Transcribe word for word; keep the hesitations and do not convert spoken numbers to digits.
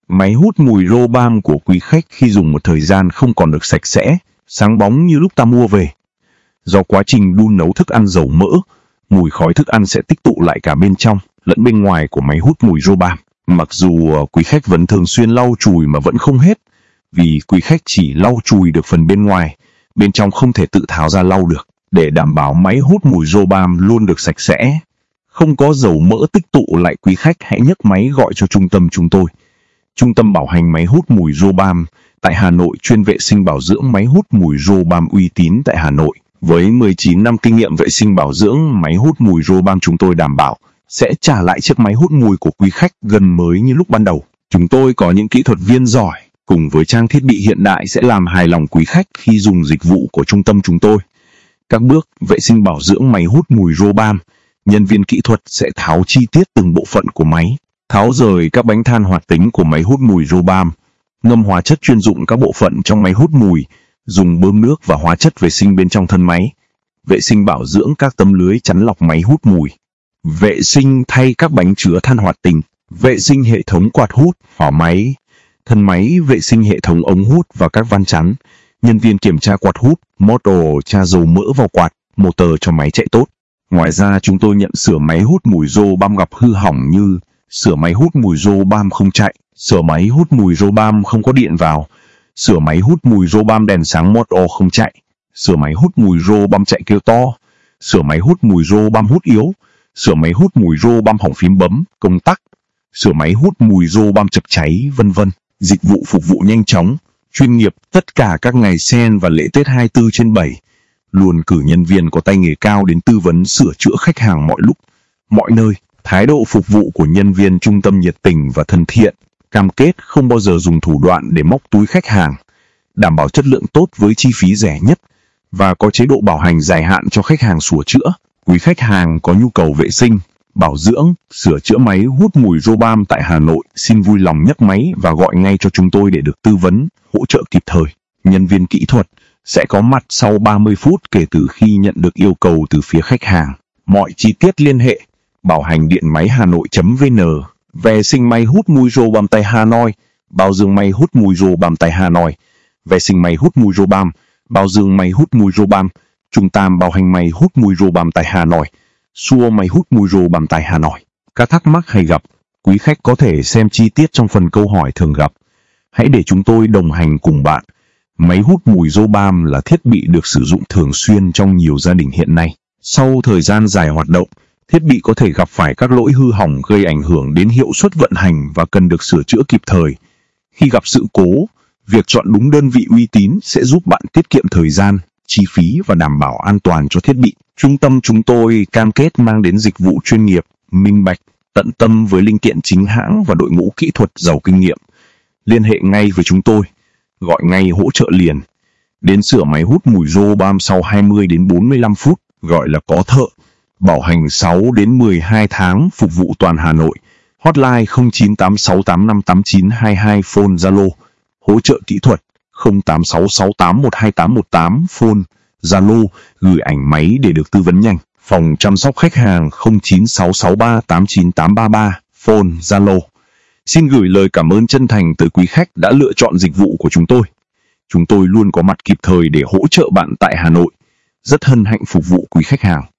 Máy hút mùi Roban của quý khách khi dùng một thời gian không còn được sạch sẽ, sáng bóng như lúc ta mua về. Do quá trình đun nấu thức ăn dầu mỡ, mùi khói thức ăn sẽ tích tụ lại cả bên trong lẫn bên ngoài của máy hút mùi Roban. Mặc dù quý khách vẫn thường xuyên lau chùi mà vẫn không hết, vì quý khách chỉ lau chùi được phần bên ngoài, bên trong không thể tự tháo ra lau được. Để đảm bảo máy hút mùi Roban luôn được sạch sẽ, không có dầu mỡ tích tụ lại, quý khách hãy nhấc máy gọi cho trung tâm chúng tôi. Trung tâm bảo hành máy hút mùi Roban tại Hà Nội chuyên vệ sinh bảo dưỡng máy hút mùi Roban uy tín tại Hà Nội. Với mười chín năm kinh nghiệm vệ sinh bảo dưỡng máy hút mùi Roban, chúng tôi đảm bảo sẽ trả lại chiếc máy hút mùi của quý khách gần mới như lúc ban đầu. Chúng tôi có những kỹ thuật viên giỏi cùng với trang thiết bị hiện đại sẽ làm hài lòng quý khách khi dùng dịch vụ của trung tâm chúng tôi. Các bước vệ sinh bảo dưỡng máy hút mùi Roban, nhân viên kỹ thuật sẽ tháo chi tiết từng bộ phận của máy, tháo rời các bánh than hoạt tính của máy hút mùi Roban, ngâm hóa chất chuyên dụng các bộ phận trong máy hút mùi, dùng bơm nước và hóa chất vệ sinh bên trong thân máy, vệ sinh bảo dưỡng các tấm lưới chắn lọc máy hút mùi, vệ sinh thay các bánh chứa than hoạt tính, vệ sinh hệ thống quạt hút, vỏ máy, thân máy, vệ sinh hệ thống ống hút và các van chắn. Nhân viên kiểm tra quạt hút, motor tra dầu mỡ vào quạt, motor cho máy chạy tốt. Ngoài ra chúng tôi nhận sửa máy hút mùi Roban gặp hư hỏng như sửa máy hút mùi Roban không chạy, sửa máy hút mùi Roban không có điện vào, sửa máy hút mùi Roban đèn sáng motor không chạy, sửa máy hút mùi Roban chạy kêu to, sửa máy hút mùi Roban hút yếu, sửa máy hút mùi Roban hỏng phím bấm, công tắc, sửa máy hút mùi Roban chập cháy, vân vân. Dịch vụ phục vụ nhanh chóng, chuyên nghiệp tất cả các ngày Sen và lễ Tết hai mươi tư trên bảy. Luôn cử nhân viên có tay nghề cao đến tư vấn sửa chữa khách hàng mọi lúc, mọi nơi. Thái độ phục vụ của nhân viên trung tâm nhiệt tình và thân thiện, cam kết không bao giờ dùng thủ đoạn để móc túi khách hàng, đảm bảo chất lượng tốt với chi phí rẻ nhất và có chế độ bảo hành dài hạn cho khách hàng sửa chữa. Quý khách hàng có nhu cầu vệ sinh, bảo dưỡng, sửa chữa máy hút mùi Roban tại Hà Nội, xin vui lòng nhấc máy và gọi ngay cho chúng tôi để được tư vấn, hỗ trợ kịp thời. Nhân viên kỹ thuật sẽ có mặt sau ba mươi phút kể từ khi nhận được yêu cầu từ phía khách hàng. Mọi chi tiết liên hệ bảo hành điện máy hà nội chấm vn. Vệ sinh máy hút mùi Roban tại Hà Nội, bảo dưỡng máy hút mùi Roban tại Hà Nội. Vệ sinh máy hút mùi Roban, bảo dưỡng máy hút mùi Roban. Trung tâm bảo hành máy hút mùi Roban tại Hà Nội, xua máy hút mùi Roban tại Hà Nội. Các thắc mắc hay gặp, quý khách có thể xem chi tiết trong phần câu hỏi thường gặp. Hãy để chúng tôi đồng hành cùng bạn. Máy hút mùi Roban là thiết bị được sử dụng thường xuyên trong nhiều gia đình hiện nay. Sau thời gian dài hoạt động, thiết bị có thể gặp phải các lỗi hư hỏng gây ảnh hưởng đến hiệu suất vận hành và cần được sửa chữa kịp thời. Khi gặp sự cố, việc chọn đúng đơn vị uy tín sẽ giúp bạn tiết kiệm thời gian, chi phí và đảm bảo an toàn cho thiết bị. Trung tâm chúng tôi cam kết mang đến dịch vụ chuyên nghiệp, minh bạch, tận tâm với linh kiện chính hãng và đội ngũ kỹ thuật giàu kinh nghiệm. Liên hệ ngay với chúng tôi, gọi ngay hỗ trợ liền. Đến sửa máy hút mùi Roban sau hai mươi đến bốn mươi lăm phút, gọi là có thợ. Bảo hành sáu đến mười hai tháng, phục vụ toàn Hà Nội. Hotline không chín tám sáu tám năm tám chín hai hai, phone Zalo. Hỗ trợ kỹ thuật không tám sáu sáu tám một hai tám một tám, phone Zalo. Gửi ảnh máy để được tư vấn nhanh. Phòng chăm sóc khách hàng không chín sáu sáu ba tám chín tám ba ba, phone Zalo. Xin gửi lời cảm ơn chân thành tới quý khách đã lựa chọn dịch vụ của chúng tôi. Chúng tôi luôn có mặt kịp thời để hỗ trợ bạn tại Hà Nội. Rất hân hạnh phục vụ quý khách hàng.